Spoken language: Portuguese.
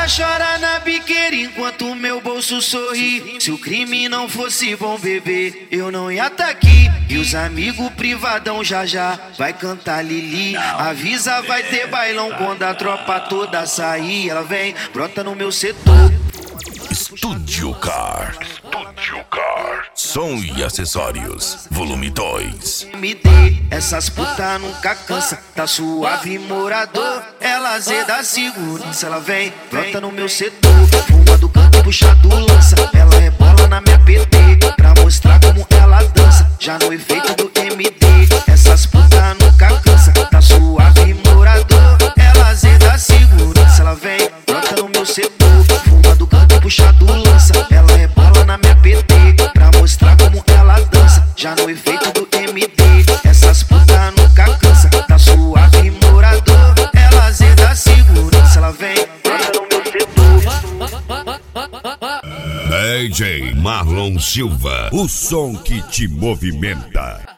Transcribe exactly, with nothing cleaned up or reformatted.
chora na biqueira enquanto meu bolso sorri. Se o crime não fosse bom, bebê, eu não ia tá aqui. E os amigos privadão já já vai cantar Lili. Avisa, vai ter bailão quando a tropa toda sair. Ela vem, brota no meu setor. Estúdio Car. Estúdio Car. Som e acessórios. Volume dois. Me dê, essas puta nunca cansa. Tá suave, morador. Ela azeda segurança. Ela vem, brota no meu setor. Fuma do canto, puxa do lança. Ela rebola na minha P T pra mostrar como ela dança. Já no efeito do M D, essas puta nunca cansa. Tá suave, morador. Ela azeda segurança. Ela vem, brota no meu setor. Fuma do canto, puxa do lança. Ela rebola na minha P T pra mostrar como ela dança. Já no efeito do M D, essas puta nunca cansa. Tá suave, morador. Ela azeda segurança. Ela vem, brota no meu setor. D J Marlon Silva, o som que te movimenta.